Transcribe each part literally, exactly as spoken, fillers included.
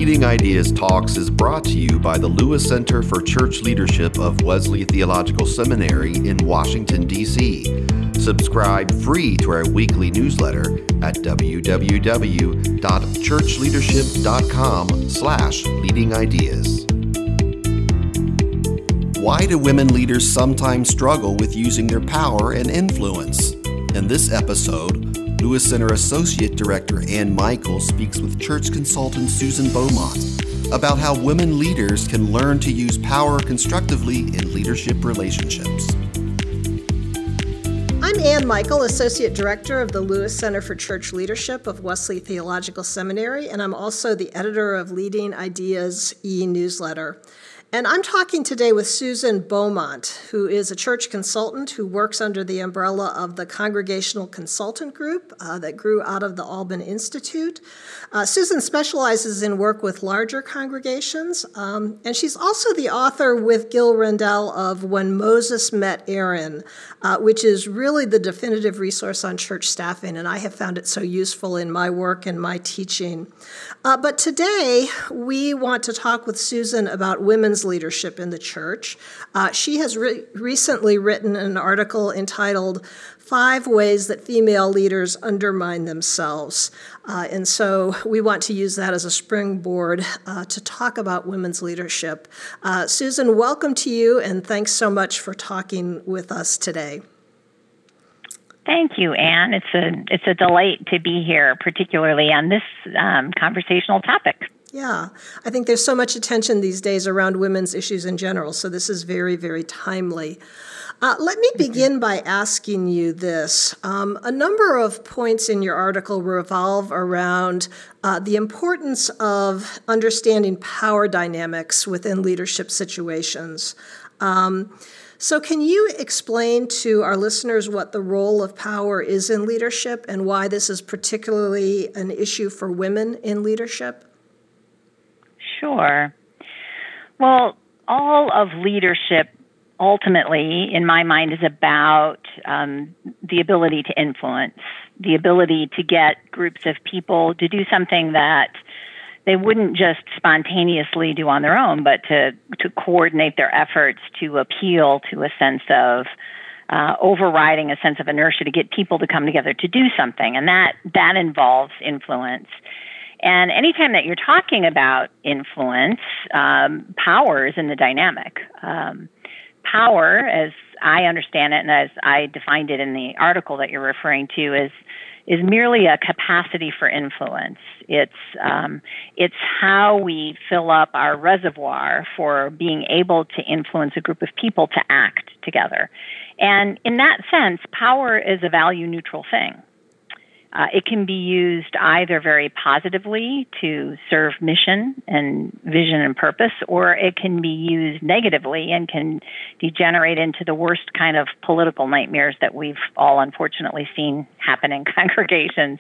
Leading Ideas Talks is brought to you by the Lewis Center for Church Leadership of Wesley Theological Seminary in Washington, D C Subscribe free to our weekly newsletter at w w w dot church leadership dot com slash leading ideas. Why do women leaders sometimes struggle with using their power and influence? In this episode, Lewis Center Associate Director Ann Michael speaks with church consultant Susan Beaumont about how women leaders can learn to use power constructively in leadership relationships. I'm Ann Michael, Associate Director of the Lewis Center for Church Leadership of Wesley Theological Seminary, and I'm also the editor of Leading Ideas e-newsletter. And I'm talking today with Susan Beaumont, who is a church consultant who works under the umbrella of the Congregational Consultant Group uh, that grew out of the Alban Institute. Uh, Susan specializes in work with larger congregations, um, and she's also the author with Gil Rendell of When Moses Met Aaron, uh, which is really the definitive resource on church staffing, and I have found it so useful in my work and my teaching. Uh, but today, we want to talk with Susan about women's leadership in the church. Uh, she has re- recently written an article entitled Five Ways That Female Leaders Undermine Themselves. Uh, and so we want to use that as a springboard uh, to talk about women's leadership. Uh, Susan, welcome to you, and thanks so much for talking with us today. Thank you, Anne. It's a it's a delight to be here, particularly on this um, conversational topic. Yeah, I think there's so much attention these days around women's issues in general, so this is very, very timely. Uh, let me begin by asking you this. Um, a number of points in your article revolve around uh, the importance of understanding power dynamics within leadership situations. Um, so can you explain to our listeners what the role of power is in leadership and why this is particularly an issue for women in leadership? Sure. Well, all of leadership ultimately, in my mind, is about um, the ability to influence, the ability to get groups of people to do something that they wouldn't just spontaneously do on their own, but to, to coordinate their efforts to appeal to a sense of uh, overriding a sense of inertia to get people to come together to do something. And that, that involves influence. And anytime that you're talking about influence, um, power is in the dynamic. Um, power, as I understand it and as I defined it in the article that you're referring to, is is merely a capacity for influence. It's um, it's how we fill up our reservoir for being able to influence a group of people to act together. And in that sense, power is a value-neutral thing. Uh, it can be used either very positively to serve mission and vision and purpose, or it can be used negatively and can degenerate into the worst kind of political nightmares that we've all unfortunately seen happen in congregations.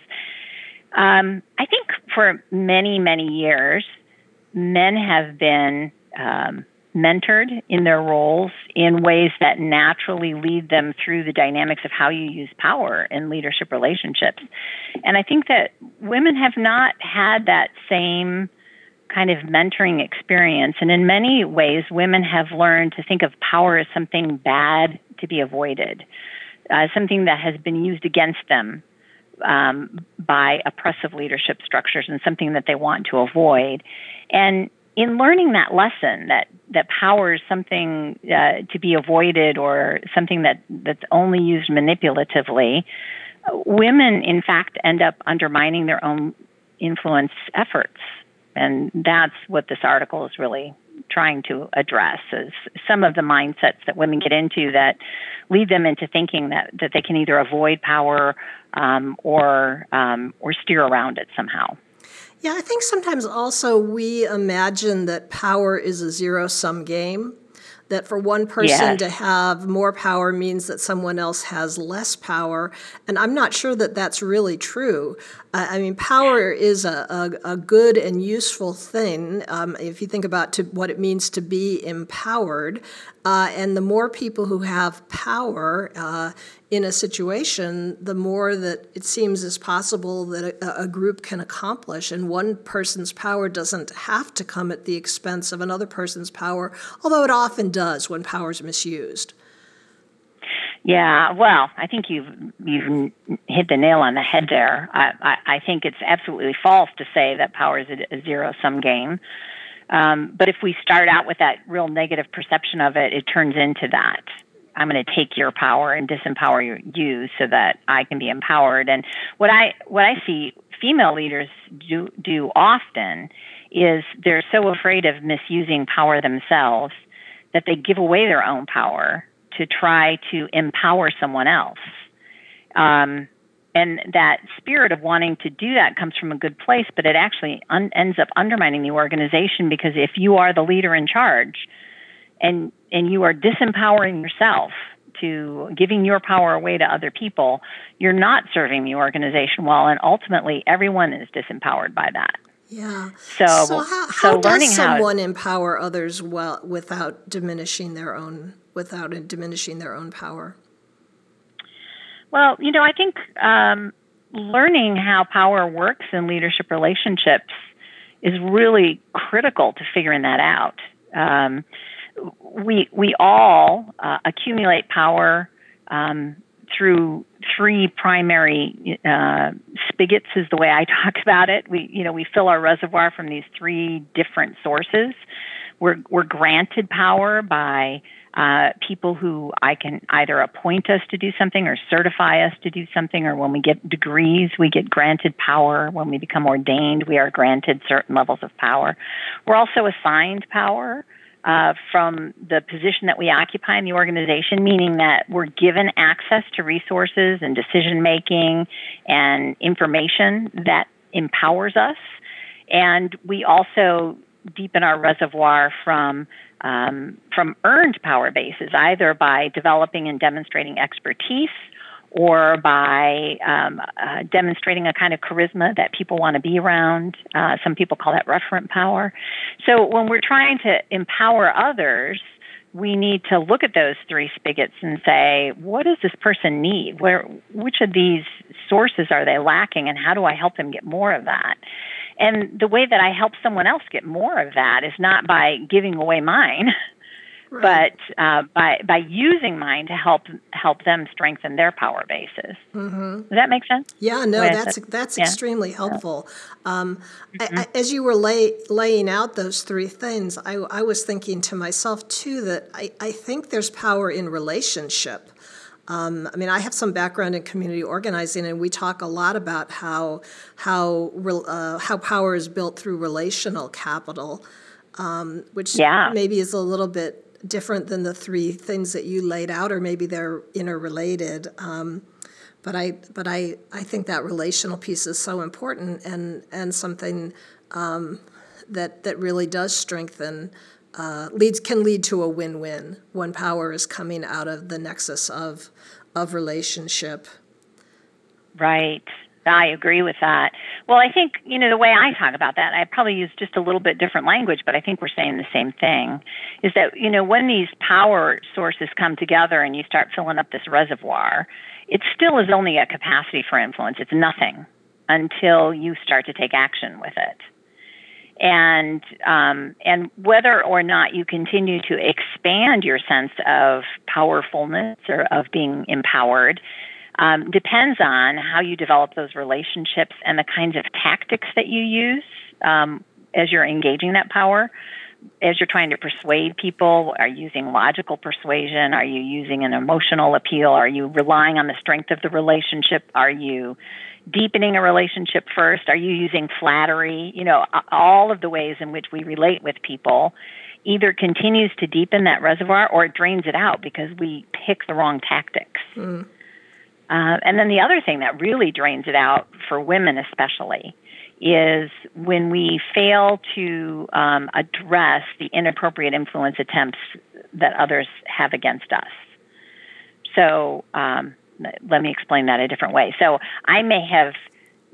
Um, I think for many, many years, men have been um, mentored in their roles in ways that naturally lead them through the dynamics of how you use power in leadership relationships. And I think that women have not had that same kind of mentoring experience. And in many ways, women have learned to think of power as something bad to be avoided, uh, something that has been used against them um, by oppressive leadership structures and something that they want to avoid. And in learning that lesson, that, that power is something uh, to be avoided or something that, that's only used manipulatively, women, in fact, end up undermining their own influence efforts. And that's what this article is really trying to address, is some of the mindsets that women get into that lead them into thinking that, that they can either avoid power um, or um, or steer around it somehow. Yeah, I think sometimes also we imagine that power is a zero-sum game, that for one person yes. to have more power means that someone else has less power. And I'm not sure that that's really true. Uh, I mean, power is a, a, a good and useful thing um, if you think about to, what it means to be empowered. Uh, and the more people who have power, uh, in a situation, the more that it seems is possible that a, a group can accomplish. And one person's power doesn't have to come at the expense of another person's power, although it often does when power is misused. Yeah, well, I think you've you've hit the nail on the head there. I, I, I think it's absolutely false to say that power is a, a zero-sum game. Um, but if we start out with that real negative perception of it, it turns into that. I'm going to take your power and disempower you so that I can be empowered. And what I what I see female leaders do do often is they're so afraid of misusing power themselves that they give away their own power to try to empower someone else. Um, and that spirit of wanting to do that comes from a good place, but it actually un- ends up undermining the organization, because if you are the leader in charge and and you are disempowering yourself to giving your power away to other people, you're not serving the organization well, and ultimately everyone is disempowered by that. Yeah. So, so how, how so learning does someone how, empower others well without diminishing their own without diminishing their own power? Well, you know, I think um, learning how power works in leadership relationships is really critical to figuring that out. Um, we we all uh, accumulate power um, through three primary uh, spigots, is the way I talk about it. We you know we fill our reservoir from these three different sources. We're we're granted power by uh, people who I can either appoint us to do something or certify us to do something, or when we get degrees, we get granted power. When we become ordained, we are granted certain levels of power. We're also assigned power Uh, from the position that we occupy in the organization, meaning that we're given access to resources and decision-making and information that empowers us. And we also deepen our reservoir from um, from earned power bases, either by developing and demonstrating expertise or by um, uh, demonstrating a kind of charisma that people want to be around. Uh, some people call that referent power. So when we're trying to empower others, we need to look at those three spigots and say, what does this person need? Where, which of these sources are they lacking, and how do I help them get more of that? And the way that I help someone else get more of that is not by giving away mine, right. but uh, by by using mine to help help them strengthen their power bases. Mm-hmm. Does that make sense? Yeah, no, With that's it? that's yeah. extremely helpful. Um, mm-hmm. I, I, as you were lay, laying out those three things, I, I was thinking to myself, too, that I, I think there's power in relationship. Um, I mean, I have some background in community organizing, and we talk a lot about how how uh, how power is built through relational capital, um, which yeah. maybe is a little bit different than the three things that you laid out, or maybe they're interrelated. Um, but I but I, I think that relational piece is so important, and and something um, that that really does strengthen. Uh, leads can lead to a win-win when power is coming out of the nexus of of relationship. Right. I agree with that. Well, I think, you know, the way I talk about that, I probably use just a little bit different language, but I think we're saying the same thing, is that, you know, when these power sources come together and you start filling up this reservoir, it still is only a capacity for influence. It's nothing until you start to take action with it. And um, and whether or not you continue to expand your sense of powerfulness or of being empowered um, depends on how you develop those relationships and the kinds of tactics that you use um, as you're engaging that power. As you're trying to persuade people, are you using logical persuasion? Are you using an emotional appeal? Are you relying on the strength of the relationship? Are you deepening a relationship first? Are you using flattery? You know, all of the ways in which we relate with people either continues to deepen that reservoir or it drains it out because we pick the wrong tactics. Mm. Uh, and then the other thing that really drains it out, for women especially, is when we fail to um, address the inappropriate influence attempts that others have against us. So um, let me explain that a different way. So I may have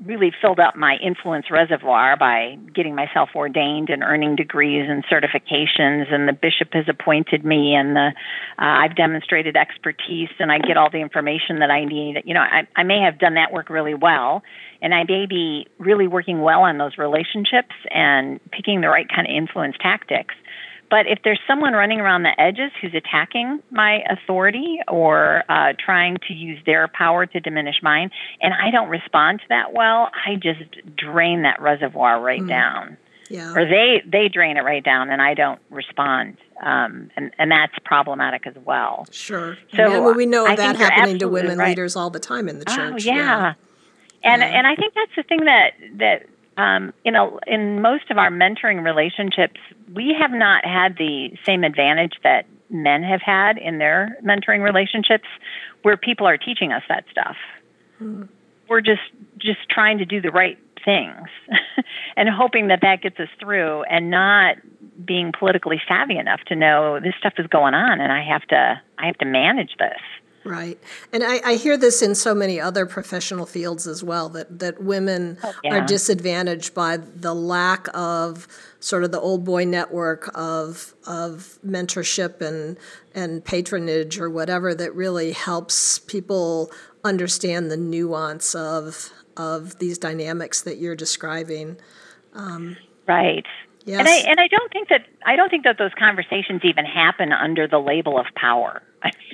really filled up my influence reservoir by getting myself ordained and earning degrees and certifications, and the bishop has appointed me, and the uh, I've demonstrated expertise, and I get all the information that I need. You know, I, I may have done that work really well, and I may be really working well on those relationships and picking the right kind of influence tactics. But if there's someone running around the edges who's attacking my authority or uh, trying to use their power to diminish mine, and I don't respond to that well, I just drain that reservoir right mm. down. Yeah. Or they, they drain it right down, and I don't respond. Um, and, and that's problematic as well. Sure. So and well, we know I that happening to women right. leaders all the time in the church. Oh, yeah. yeah. And, yeah. and I think that's the thing that... that Um, in, a, in most of our mentoring relationships, we have not had the same advantage that men have had in their mentoring relationships, where people are teaching us that stuff. Mm. We're just just trying to do the right things and hoping that that gets us through, and not being politically savvy enough to know this stuff is going on, and I have to I have to manage this. Right. And I, I hear this in so many other professional fields as well, that, that women oh, yeah. are disadvantaged by the lack of sort of the old boy network of of mentorship and and patronage or whatever that really helps people understand the nuance of of these dynamics that you're describing. Um, right. Yes. And I and I don't think that I don't think that those conversations even happen under the label of power.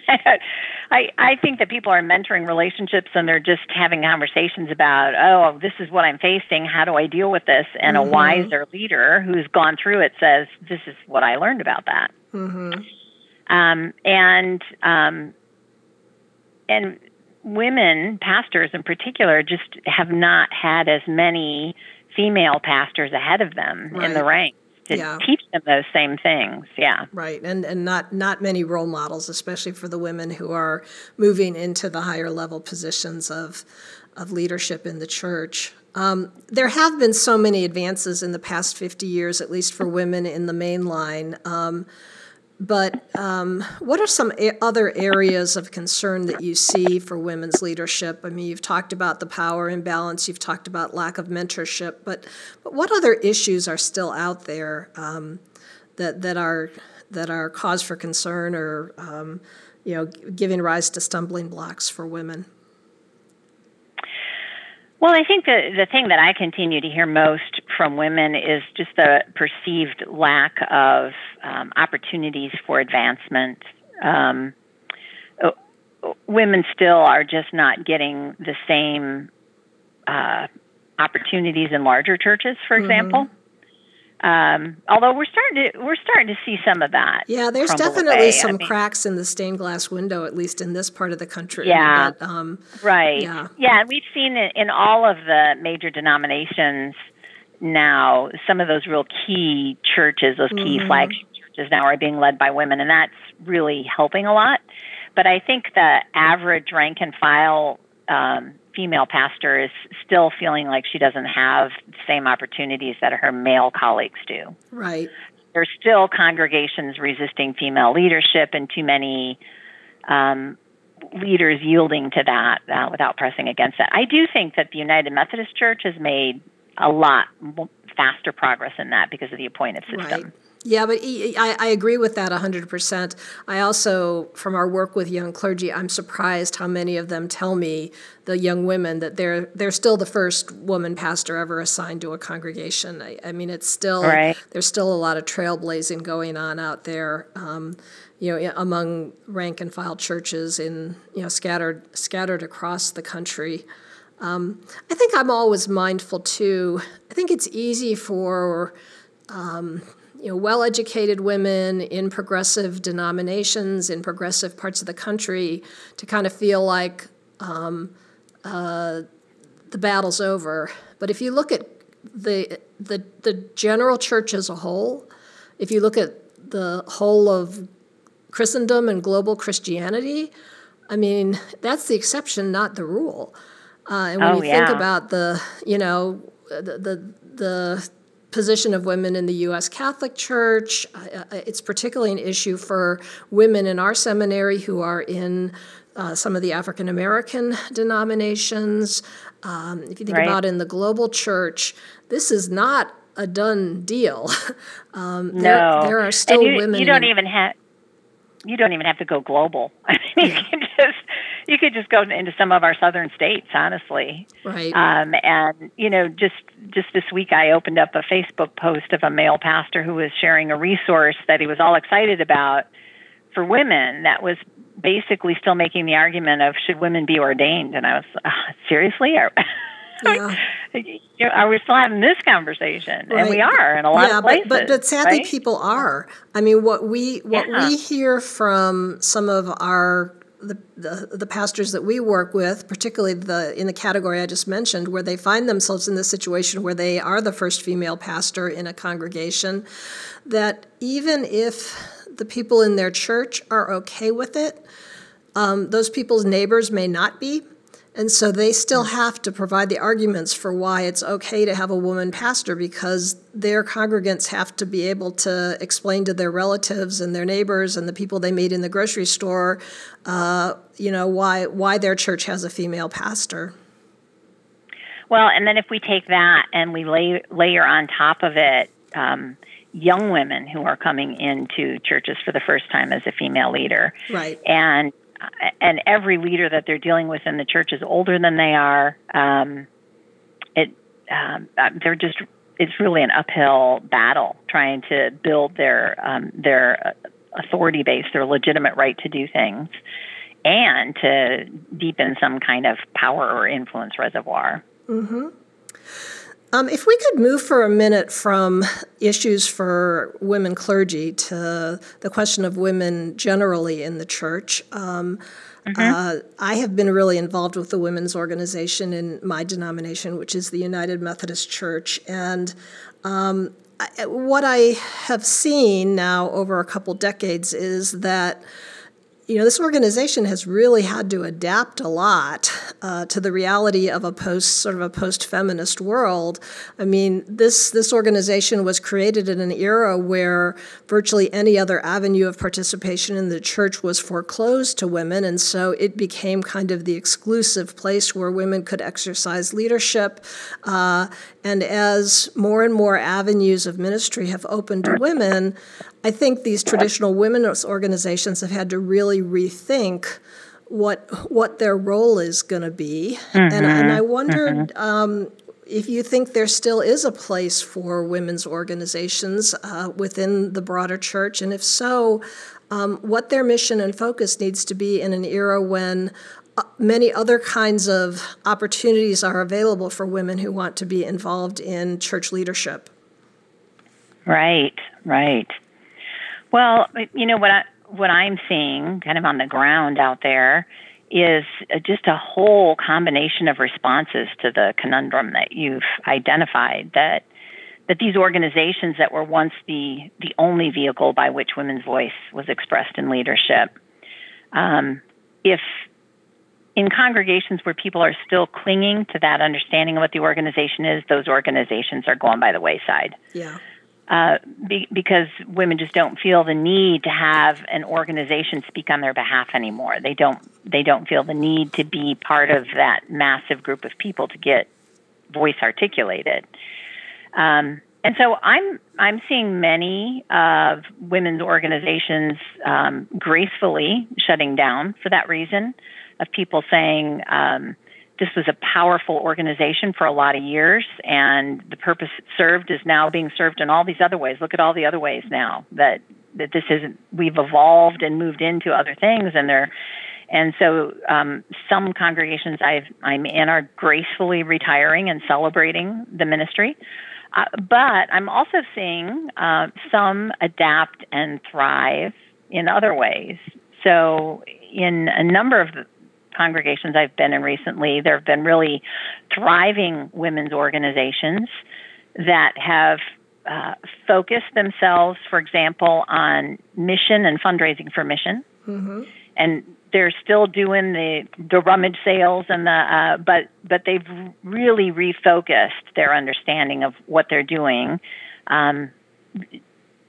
I I think that people are mentoring relationships, and they're just having conversations about, oh, this is what I'm facing. How do I deal with this? And mm-hmm. a wiser leader who's gone through it says, this is what I learned about that. Mm-hmm. Um, and um, and women pastors in particular just have not had as many female pastors ahead of them right. in the ranks to yeah. teach them those same things. Yeah. Right. And and not, not many role models, especially for the women who are moving into the higher level positions of of leadership in the church. Um, there have been so many advances in the past fifty years, at least for women in the main line. Um, but um, what are some a- other areas of concern that you see for women's leadership? I mean, you've talked about the power imbalance, you've talked about lack of mentorship, but, but what other issues are still out there um, that that are that are cause for concern, or um, you know, giving rise to stumbling blocks for women? Well, I think the, the thing that I continue to hear most from women is just the perceived lack of um, opportunities for advancement. Um, uh, women still are just not getting the same uh, opportunities in larger churches, for mm-hmm. example. Um, although we're starting to we're starting to see some of that. Yeah, there's definitely away. some I mean, cracks in the stained glass window, at least in this part of the country. Yeah, but, um, right. Yeah. yeah, and we've seen it in all of the major denominations now. Some of those real key churches, those key mm-hmm. flagship churches, now are being led by women, and that's really helping a lot. But I think the average rank and file um, female pastor is still feeling like she doesn't have the same opportunities that her male colleagues do. Right. There's still congregations resisting female leadership, and too many um, leaders yielding to that uh, without pressing against that. I do think that the United Methodist Church has made a lot faster progress in that because of the appointed system. Right. Yeah, but I, I agree with that one hundred percent. I also, from our work with young clergy, I'm surprised how many of them tell me, the young women, that they're they're still the first woman pastor ever assigned to a congregation. I, I mean, it's still, right. there's still a lot of trailblazing going on out there, um, you know, among rank and file churches in, you know, scattered scattered across the country. Um, I think I'm always mindful, too. I think it's easy for... Um, You know, well-educated women in progressive denominations, in progressive parts of the country, to kind of feel like um, uh, the battle's over. But if you look at the, the the general church as a whole, if you look at the whole of Christendom and global Christianity, I mean, that's the exception, not the rule. Uh, and when oh, you yeah. think about the, you know, the the, the position of women in the U S Catholic Church. Uh, it's particularly an issue for women in our seminary who are in uh, some of the African American denominations. Um, if you think right. about in the global church, this is not a done deal. um, no, there, there are still and you, women. You don't in, even have. You don't even have to go global. I mean, yeah. you can just you could just go into some of our southern states, honestly. Right. Um, and you know, just just this week, I opened up a Facebook post of a male pastor who was sharing a resource that he was all excited about for women. That was basically still making the argument of should women be ordained, and I was uh, seriously. Are, Yeah. you know, are we still having this conversation? Right. And we are in a lot yeah, of places. But, but, but sadly, right? people are. I mean, what we what Yeah. we hear from some of our the, the the pastors that we work with, particularly the in the category I just mentioned, where they find themselves in this situation where they are the first female pastor in a congregation, that even if the people in their church are okay with it, um, those people's neighbors may not be. And so they still have to provide the arguments for why it's okay to have a woman pastor, because their congregants have to be able to explain to their relatives and their neighbors and the people they meet in the grocery store, uh, you know, why why their church has a female pastor. Well, and then if we take that and we lay, layer on top of it um, young women who are coming into churches for the first time as a female leader. Right. And and every leader that they're dealing with in the church is older than they are. Um, it um, they're just it's really an uphill battle trying to build their um, their authority base, their legitimate right to do things, and to deepen some kind of power or influence reservoir. Mm-hmm. Um, if we could move for a minute from issues for women clergy to the question of women generally in the church. Um, mm-hmm. uh, I have been really involved with the women's organization in my denomination, which is the United Methodist Church. And um, I, what I have seen now over a couple decades is that You know, this organization has really had to adapt a lot uh, to the reality of a post, sort of a post-feminist world. I mean, this this organization was created in an era where virtually any other avenue of participation in the church was foreclosed to women, and so it became kind of the exclusive place where women could exercise leadership. Uh, and as more and more avenues of ministry have opened to women, I think these traditional women's organizations have had to really rethink what what their role is going to be. Mm-hmm. And, and I wondered mm-hmm. um, if you think there still is a place for women's organizations uh, within the broader church, and if so, um, what their mission and focus needs to be in an era when uh, many other kinds of opportunities are available for women who want to be involved in church leadership. Right, right. Well, you know, what, I, what I'm seeing kind of on the ground out there is just a whole combination of responses to the conundrum that you've identified, that that these organizations that were once the, the only vehicle by which women's voice was expressed in leadership, um, if in congregations where people are still clinging to that understanding of what the organization is, those organizations are going by the wayside. Yeah. Uh, be, because women just don't feel the need to have an organization speak on their behalf anymore. They don't. They don't feel the need to be part of that massive group of people to get voice articulated. Um, and so I'm I'm seeing many of women's organizations um, gracefully shutting down for that reason, of people saying, Um, this was a powerful organization for a lot of years, and the purpose it served is now being served in all these other ways. Look at all the other ways now that, that this isn't, we've evolved and moved into other things, and they're, and so um, some congregations I've, I'm in are gracefully retiring and celebrating the ministry. Uh, but I'm also seeing uh, some adapt and thrive in other ways. So in a number of the congregations I've been in recently, there have been really thriving women's organizations that have uh, focused themselves, for example, on mission and fundraising for mission. Mm-hmm. And they're still doing the, the rummage sales and the, uh, but but they've really refocused their understanding of what they're doing, um,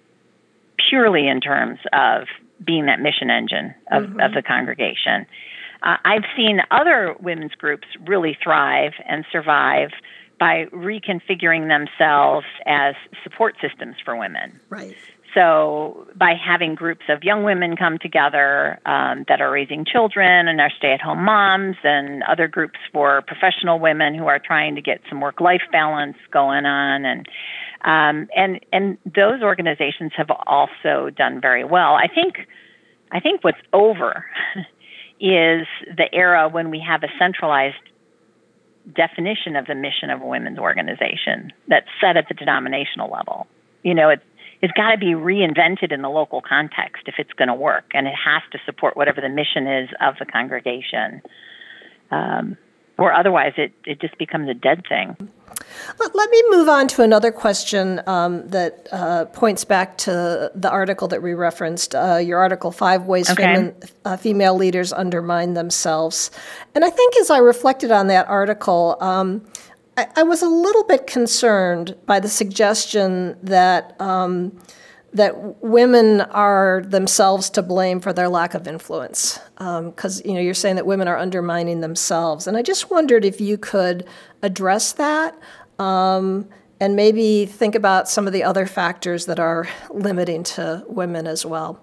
purely in terms of being that mission engine of, mm-hmm. of the congregation. Uh, I've seen other women's groups really thrive and survive by reconfiguring themselves as support systems for women. Right. So by having groups of young women come together um, that are raising children and are stay-at-home moms, and other groups for professional women who are trying to get some work-life balance going on, and um, and and those organizations have also done very well. I think I think what's over is the era when we have a centralized definition of the mission of a women's organization that's set at the denominational level. You know, it's It's got to be reinvented in the local context if it's going to work, and it has to support whatever the mission is of the congregation, um, or otherwise it, it just becomes a dead thing. Let, let me move on to another question um, that uh, points back to the article that we referenced, uh, your article, Five Ways Okay. Femin, uh, Female Leaders Undermine Themselves. And I think as I reflected on that article, um, I, I was a little bit concerned by the suggestion that um, that women are themselves to blame for their lack of influence. Because, um, you know, you're saying that women are undermining themselves. And I just wondered if you could address that um, and maybe think about some of the other factors that are limiting to women as well.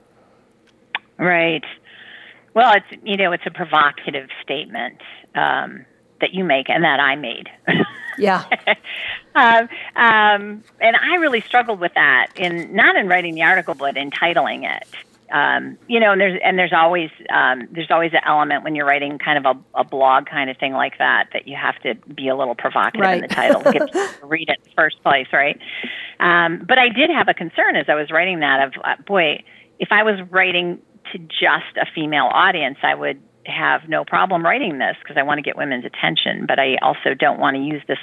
Right. Well, it's, you know, it's a provocative statement um, that you make and that I made. Yeah. um, um, and I really struggled with that in not in writing the article, but in titling it. Um, you know, and there's and there's always um, there's always an element when you're writing kind of a, a blog kind of thing like that that you have to be a little provocative right. in the title to get people to read it in the first place, right? Um, but I did have a concern as I was writing that of uh, boy, if I was writing to just a female audience, I would have no problem writing this because I want to get women's attention, but I also don't want to use this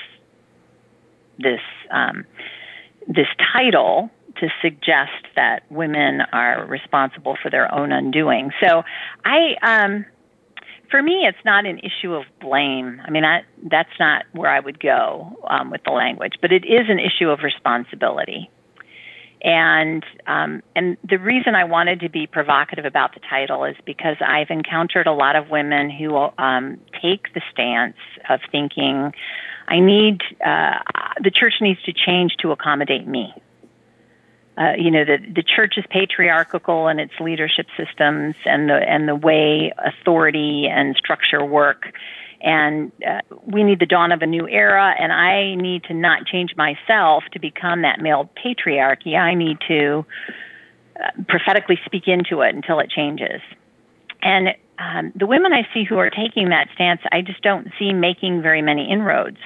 this um, this title to suggest that women are responsible for their own undoing. So I, um, for me, it's not an issue of blame. I mean, I, that's not where I would go um, with the language, but it is an issue of responsibility. And um, and the reason I wanted to be provocative about the title is because I've encountered a lot of women who um, take the stance of thinking, I need, uh, the church needs to change to accommodate me. Uh, you know, the, the church is patriarchal in its leadership systems and the and the way authority and structure work. And uh, we need the dawn of a new era, and I need to not change myself to become that male patriarchy. I need to uh, prophetically speak into it until it changes. And um, the women I see who are taking that stance, I just don't see making very many inroads.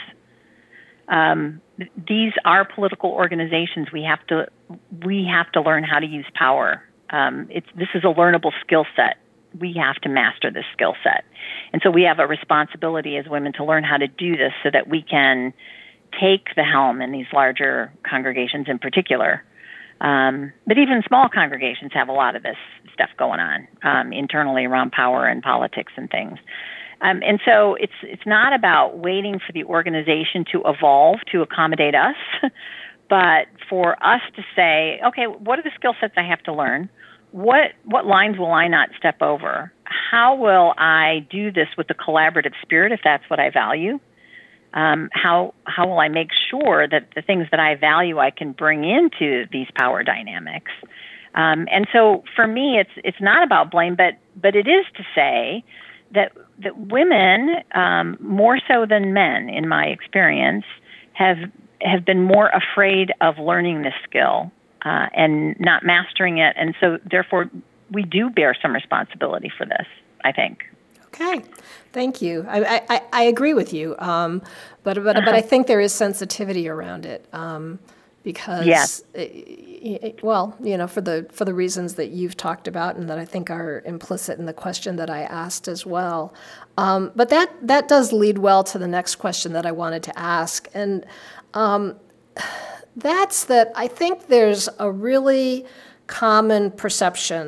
Um, th- these are political organizations. We have to we have to learn how to use power. Um, it's this is a learnable skill set. We have to master this skill set. And so we have a responsibility as women to learn how to do this so that we can take the helm in these larger congregations in particular. Um, but even small congregations have a lot of this stuff going on um, internally around power and politics and things. Um, and so it's it's not about waiting for the organization to evolve to accommodate us, but for us to say, okay, what are the skill sets I have to learn? What what lines will I not step over? How will I do this with a collaborative spirit if that's what I value? Um, how how will I make sure that the things that I value I can bring into these power dynamics? Um, and so for me, it's it's not about blame, but but it is to say that that women, um, more so than men, in my experience, have have been more afraid of learning this skill. Uh, and not mastering it. And so, therefore, we do bear some responsibility for this, I think. Okay, thank you. I I, I agree with you, um, but but uh-huh. but I think there is sensitivity around it um, because, yes. it, it, well, you know, for the for the reasons that you've talked about and that I think are implicit in the question that I asked as well. Um, but that that does lead well to the next question that I wanted to ask, and. Um, That's that I think there's a really common perception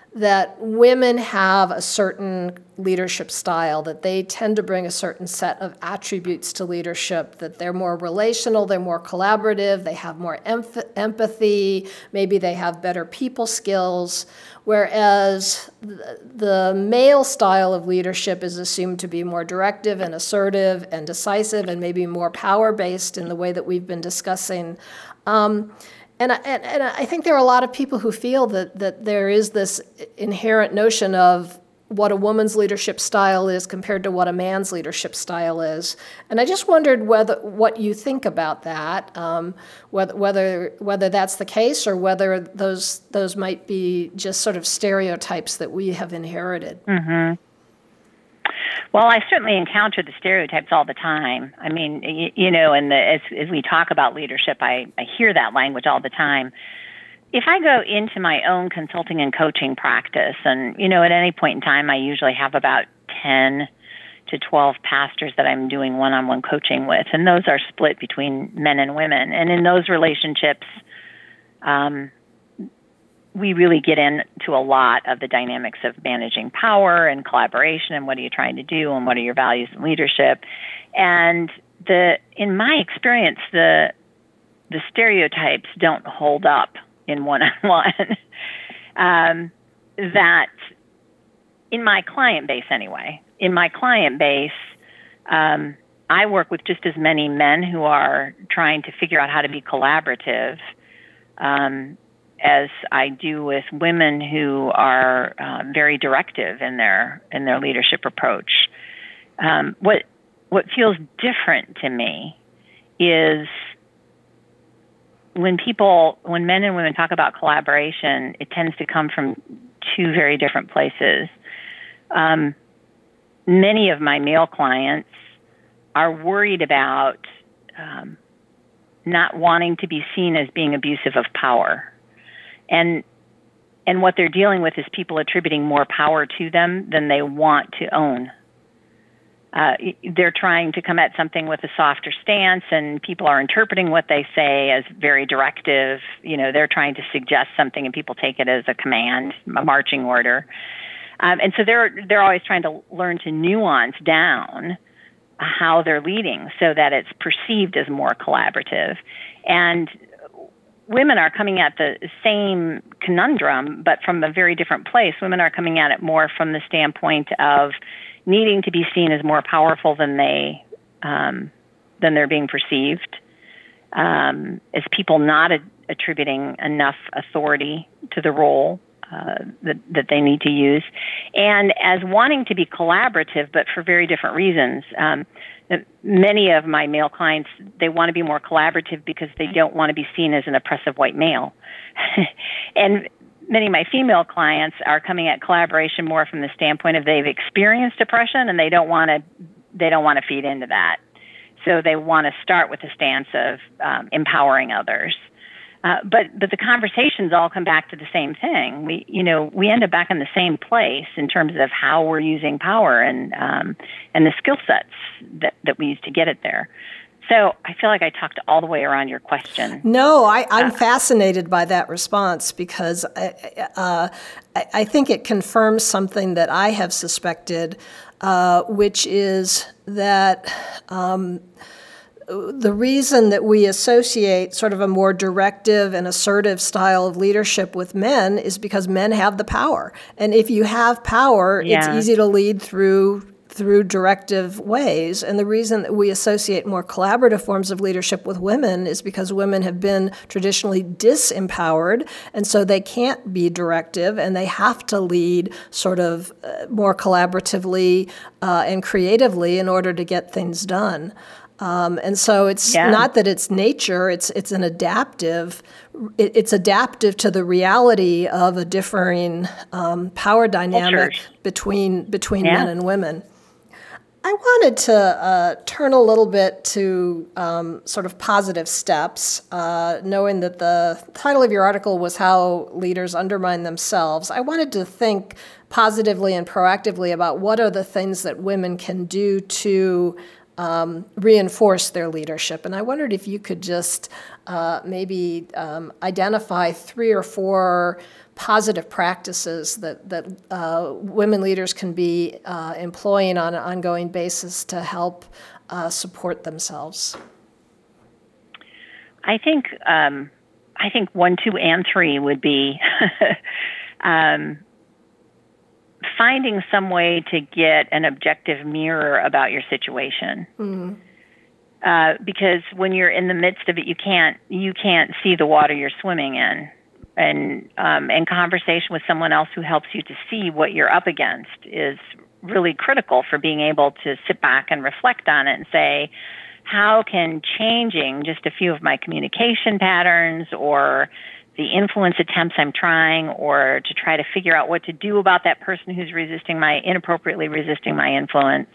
that women have a certain leadership style, that they tend to bring a certain set of attributes to leadership, that they're more relational, they're more collaborative, they have more emph- empathy, maybe they have better people skills, whereas the, the male style of leadership is assumed to be more directive and assertive and decisive and maybe more power-based in the way that we've been discussing. Um, And I, and, and I think there are a lot of people who feel that, that there is this inherent notion of what a woman's leadership style is compared to what a man's leadership style is. And I just wondered whether what you think about that, um, whether whether whether that's the case or whether those those might be just sort of stereotypes that we have inherited. Mm-hmm. Well, I certainly encounter the stereotypes all the time. I mean, you, you know, and the, as, as we talk about leadership, I, I hear that language all the time. If I go into my own consulting and coaching practice, and, you know, at any point in time, I usually have about ten to twelve pastors that I'm doing one-on-one coaching with, and those are split between men and women. And in those relationships, um, we really get into a lot of the dynamics of managing power and collaboration and what are you trying to do and what are your values in leadership. And the in my experience, the the stereotypes don't hold up in one-on-one. um, that in my client base anyway, in my client base, um, I work with just as many men who are trying to figure out how to be collaborative um, as I do with women who are um, very directive in their in their leadership approach. Um, what what feels different to me is when people, when men and women talk about collaboration, it tends to come from two very different places. Um, many of my male clients are worried about um, not wanting to be seen as being abusive of power. And and what they're dealing with is people attributing more power to them than they want to own. Uh, they're trying to come at something with a softer stance, and people are interpreting what they say as very directive. You know, they're trying to suggest something, and people take it as a command, a marching order. Um, and so they're they're always trying to learn to nuance down how they're leading so that it's perceived as more collaborative. And women are coming at the same conundrum, but from a very different place. Women are coming at it more from the standpoint of needing to be seen as more powerful than they um, than they're being perceived, um, as people not a- attributing enough authority to the role uh, that that they need to use, and as wanting to be collaborative, but for very different reasons. Um, Many of my male clients, they want to be more collaborative because they don't want to be seen as an oppressive white male. And many of my female clients are coming at collaboration more from the standpoint of they've experienced oppression and they don't want to they don't want to feed into that. So they want to start with a stance of um, empowering others. Uh, but but the conversations all come back to the same thing. We you know we end up back in the same place in terms of how we're using power and um, and the skill sets that, that we use to get it there. So I feel like I talked all the way around your question. No, I, I'm uh, fascinated by that response because I, uh, I, I think it confirms something that I have suspected, uh, which is that um, the reason that we associate sort of a more directive and assertive style of leadership with men is because men have the power. And if you have power, yeah. it's easy to lead through through directive ways. And the reason that we associate more collaborative forms of leadership with women is because women have been traditionally disempowered, and so they can't be directive, and they have to lead sort of uh, more collaboratively uh, and creatively in order to get things done. Um, and so it's yeah. not that it's nature, it's it's an adaptive, it, it's adaptive to the reality of a differing um, power dynamic Cultures. between between yeah. men and women. I wanted to uh, turn a little bit to um, sort of positive steps, uh, knowing that the title of your article was How Leaders Undermine Themselves. I wanted to think positively and proactively about what are the things that women can do to um, reinforce their leadership. And I wondered if you could just uh, maybe um, identify three or four positive practices that, that uh, women leaders can be uh, employing on an ongoing basis to help uh, support themselves. I think um, I think one, two, and three would be um, finding some way to get an objective mirror about your situation. Mm-hmm. Uh, because when you're in the midst of it, you can't you can't see the water you're swimming in, and um, and conversation with someone else who helps you to see what you're up against is really critical for being able to sit back and reflect on it and say, how can changing just a few of my communication patterns or the influence attempts I'm trying, or to try to figure out what to do about that person who's resisting my, inappropriately resisting my influence,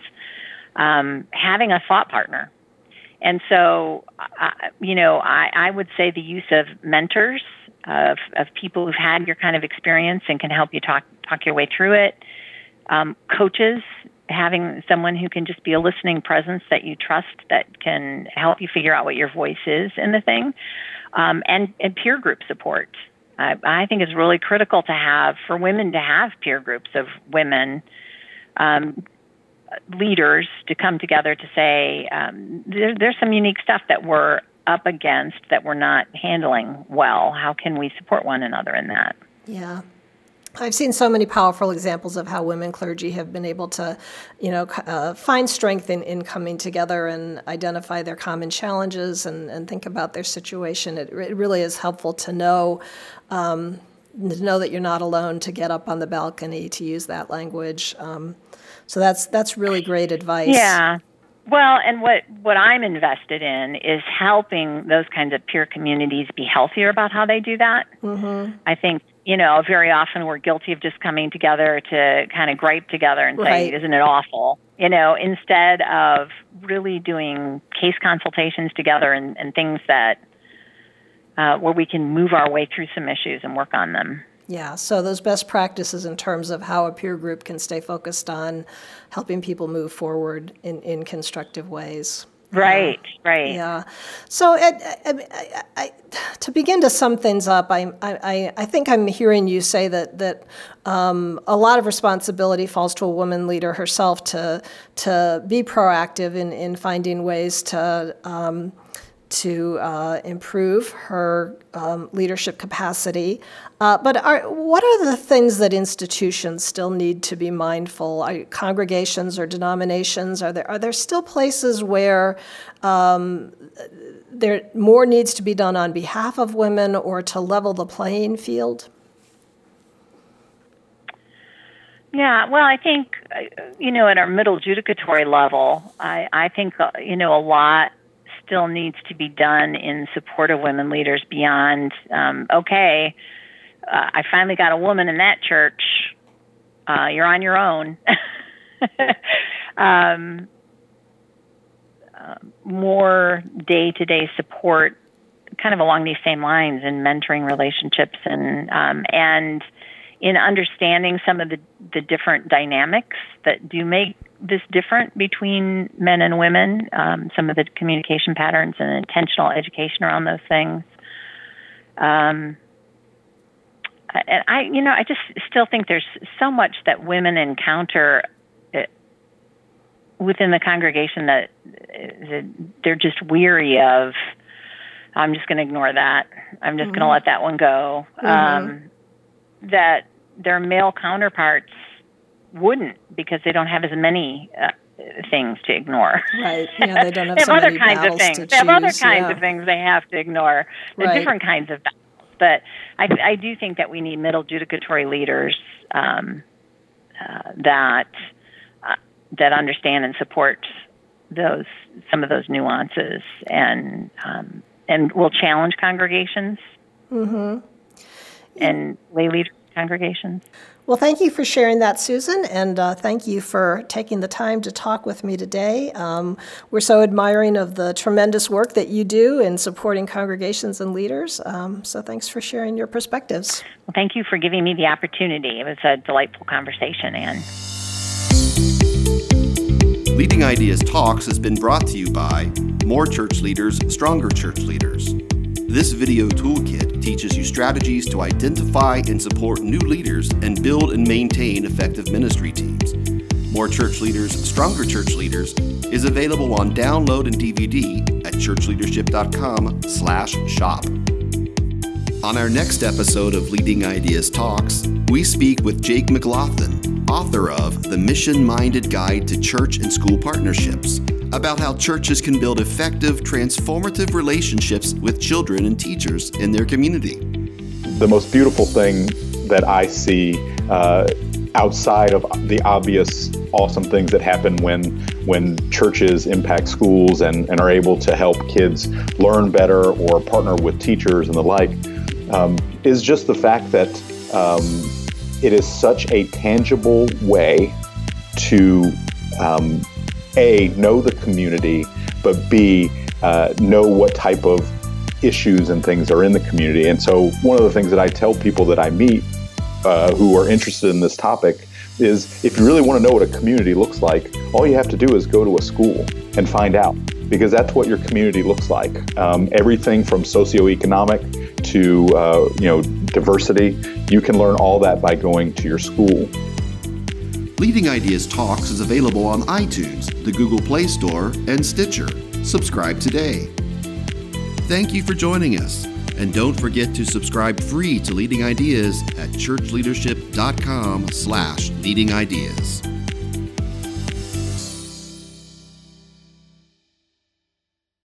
um, having a thought partner. And so, uh, you know, I, I would say the use of mentors, of, of people who've had your kind of experience and can help you talk, talk your way through it. Um, coaches, having someone who can just be a listening presence that you trust, that can help you figure out what your voice is in the thing, um, and, and peer group support. I, I think it's really critical to have, for women to have peer groups of women um, leaders to come together to say, um, there, there's some unique stuff that we're up against that we're not handling well. How can we support one another in that? Yeah. I've seen so many powerful examples of how women clergy have been able to, you know, uh, find strength in, in coming together and identify their common challenges and, and think about their situation. It, it really is helpful to know, um, to know that you're not alone, to get up on the balcony, to use that language. Um, so that's that's really great advice. Yeah. Well, and what, what I'm invested in is helping those kinds of peer communities be healthier about how they do that. Mm-hmm. I think, you know, very often we're guilty of just coming together to kind of gripe together and right. say, isn't it awful? You know, instead of really doing case consultations together and, and things that, uh, where we can move our way through some issues and work on them. Yeah, so those best practices in terms of how a peer group can stay focused on helping people move forward in, in constructive ways. Right, uh, right. Yeah. So I, I, I, to begin to sum things up, I, I, I think I'm hearing you say that that um, a lot of responsibility falls to a woman leader herself to to be proactive in, in finding ways to um, to uh, improve her um, leadership capacity. Uh, but are, what are the things that institutions still need to be mindful? Are congregations or denominations, are there are there still places where um, there more needs to be done on behalf of women or to level the playing field? Yeah, well, I think, you know, at our middle judicatory level, I, I think, uh, you know, a lot still needs to be done in support of women leaders beyond, um, okay, uh, I finally got a woman in that church. Uh, you're on your own. um, uh, more day-to-day support, kind of along these same lines, in mentoring relationships and um, and in understanding some of the, the different dynamics that do make this different between men and women, um, some of the communication patterns and intentional education around those things. Um, and I, you know, I just still think there's so much that women encounter within the congregation that they're just weary of. I'm just going to ignore that. I'm just mm-hmm. going to let that one go. Mm-hmm. Um, that their male counterparts wouldn't, because they don't have as many uh, things to ignore. Right. Yeah, they don't have, they have so other many kinds of things. To they have choose. other kinds yeah. of things they have to ignore. They're right. different kinds of battles. But I, I do think that we need middle judicatory leaders um, uh, that uh, that understand and support those some of those nuances, and um, and will challenge congregations mm-hmm. and lay lead congregations. Well, thank you for sharing that, Susan, and uh, thank you for taking the time to talk with me today. Um, we're so admiring of the tremendous work that you do in supporting congregations and leaders, um, so thanks for sharing your perspectives. Well, thank you for giving me the opportunity. It was a delightful conversation, Anne. Leading Ideas Talks has been brought to you by More Church Leaders, Stronger Church Leaders. This video toolkit teaches you strategies to identify and support new leaders and build and maintain effective ministry teams. More Church Leaders, Stronger Church Leaders is available on download and D V D at churchleadership.com slash shop. On our next episode of Leading Ideas Talks, we speak with Jake McLaughlin, author of The Mission-Minded Guide to Church and School Partnerships, about how churches can build effective, transformative relationships with children and teachers in their community. The most beautiful thing that I see uh, outside of the obvious awesome things that happen when when churches impact schools and, and are able to help kids learn better or partner with teachers and the like, um, is just the fact that um, it is such a tangible way to um, A, know the community, but B, uh, know what type of issues and things are in the community. And so one of the things that I tell people that I meet uh, who are interested in this topic is if you really want to know what a community looks like, all you have to do is go to a school and find out, because that's what your community looks like. Um, everything from socioeconomic to uh, you know diversity, you can learn all that by going to your school. Leading Ideas Talks is available on iTunes, the Google Play Store, and Stitcher. Subscribe today. Thank you for joining us. And don't forget to subscribe free to Leading Ideas at churchleadership.com slash leading ideas.